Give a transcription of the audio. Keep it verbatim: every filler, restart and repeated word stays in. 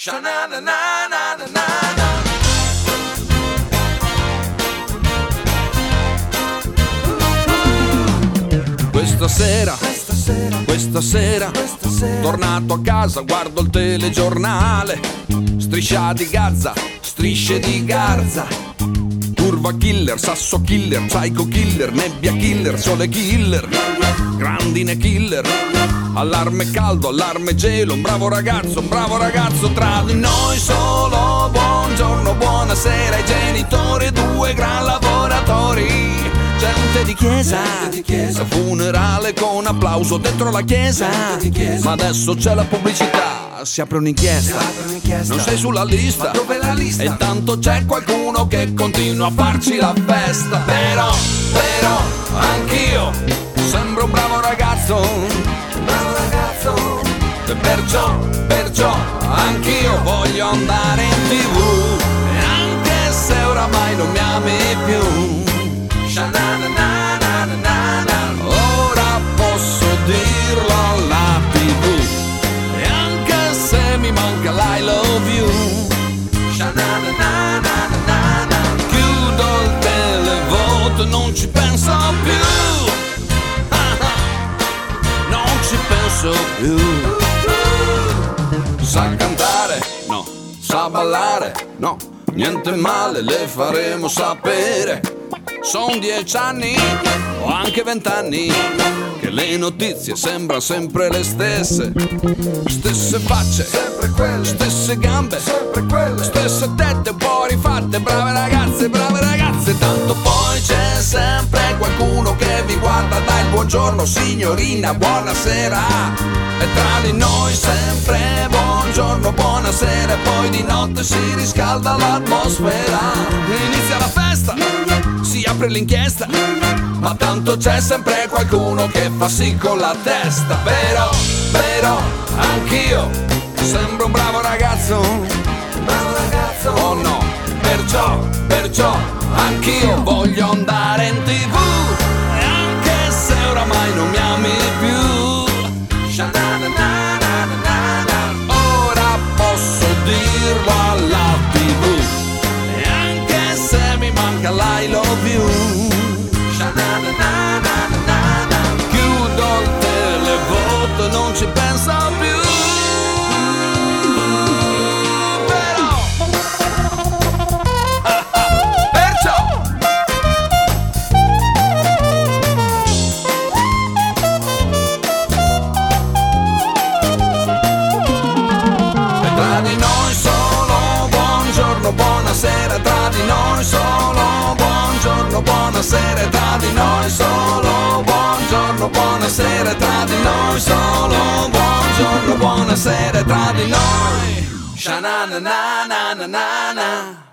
Questa sera, questa sera, questa sera, questa sera, tornato a casa, guardo il telegiornale. Striscia di Gaza, strisce di Garza, curva killer, sasso killer, psycho killer, nebbia killer, sole killer, grandine killer, allarme caldo, allarme gelo, un bravo ragazzo, un bravo ragazzo tra di noi solo. Buongiorno, buonasera ai genitori, due gran lavoratori. Gente di chiesa, gente di chiesa, funerale con applauso dentro la chiesa. chiesa. Ma adesso c'è la pubblicità, si apre un'inchiesta, non sei sulla lista, ma dove la lista? E intanto c'è qualcuno che continua a farci la festa. Però, però, anch'io sembro un bravo ragazzo, un bravo ragazzo. E perciò, perciò, anch'io voglio andare in tv, e anche se oramai non mi ami più. Ora posso dirlo alla tivù, e anche se mi manca l'I love you. Chiudo il televoto, non ci penso più, non ci penso più. Sa cantare? No. Sa ballare? No. Niente male, le faremo sapere. Son dieci anni o anche vent'anni che le notizie sembrano sempre le stesse. Stesse facce, sempre quelle. Stesse gambe, sempre quelle. Stesse tette un po' rifatte. Brave ragazze, brave ragazze. Tanto poi c'è sempre qualcuno che vi guarda, dà il buongiorno signorina, buonasera. E tra di noi sempre buongiorno, buonasera. E poi di notte si riscalda l'atmosfera. Inizia la festa, si apre l'inchiesta, ma tanto c'è sempre qualcuno che fa sì con la testa. Però, però, anch'io sembro un bravo ragazzo, un bravo ragazzo. Oh no, perciò, perciò, anch'io voglio andare in tv, e anche se oramai non mi ami più. Ora posso dirlo alla tivù, e anche se mi manca l'I love you. Chiudo il televoto, non ci penso più. Però perciò e tra di noi solo buongiorno, buonasera. Tra di noi solo buongiorno, buonasera. Tra di noi solo buongiorno, buonasera. Tra di noi solo buongiorno, buonasera. Tra di noi sha na na na na na na.